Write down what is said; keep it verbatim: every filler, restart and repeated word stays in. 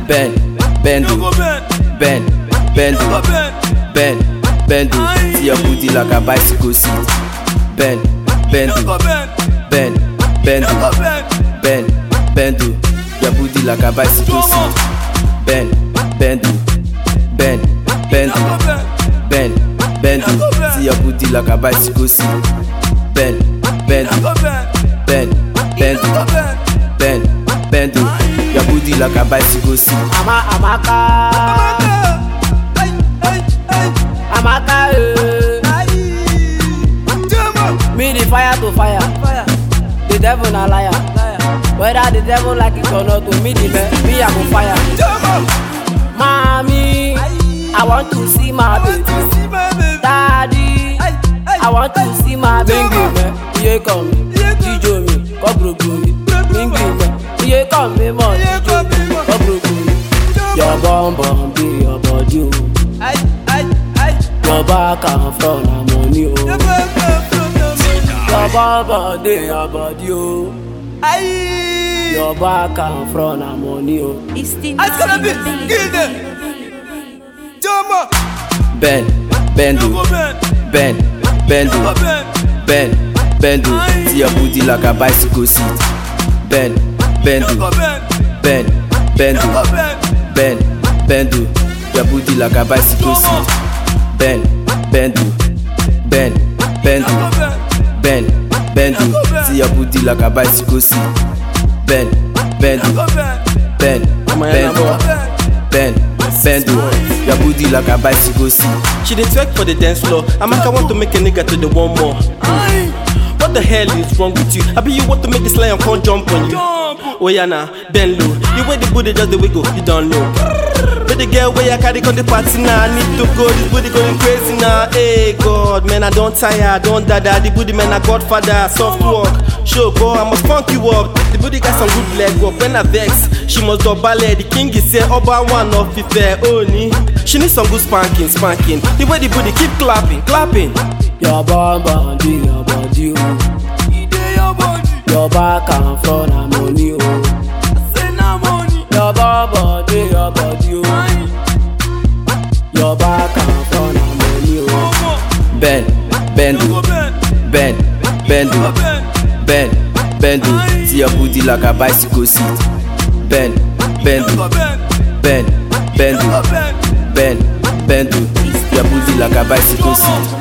bend, bend, bend, bend, bend, bend. See your booty like a bicycle seat. Bend, bend, bend, bend, bend, bend. Your booty like a bicycle seat. Bend, bend, bend, bend, bend, bend. See your booty like a bicycle seat. Bend, bend, bend, bend, bend, bend. Your booty like a bicycle seat. Ama Amaka, Amaka, me the fire to fire, the devil na liar. Whether the devil like it or not, to me the man, me I go fire. Mommy, I want to see my baby. Daddy, I want to see my baby. Yeah, come, Jijo me, go broke me, Mingy, yeah, come me more, Jijo me, go broke me. Your bum bum be your body, your back and front and money, oh. Your bum bum be your body, oh. Your back and front and money, oh. It's the It's gonna be good. Jumbo. Bend, bend, bend, bend, bend, bend. See your booty like a bicycle seat. Bend, bend, bend, bend, bend, bend. Your booty like a bicycle seat. Bend, bend, bend, bend, bend, bend. See your booty like a bicycle seat. Bend, bend, bend, bend, bend, bend. Your booty like a bicycle seat. She dey twerk for the dance floor. Amaka want to make a nigga to the one more. What the hell is wrong with you? I be you want to make this lion come jump on you. Oh yeah nah, bend low. You way the booty just the wiggle, you don't know. But the girl where I carry on the party now, I need to go. This booty going crazy now. Hey God, man I don't tire, I don't dada. The booty man I Godfather, soft walk. Show go, I must funk you up. The booty got some good leg work. When I vex, she must do ballet. The king is say Oba one of it fair only. She needs some good spanking, spanking. The way the booty keep clapping, clapping. Your bum bum be your body, oh. Your back and front and money, oh. Your bum bum be your body, oh. Your back and front and money, oh. Bend, bend, bend, bend, bend, bend. See your booty like a bicycle seat. Bend, bend, bend, bend, bend, bend. Your booty like a bicycle seat.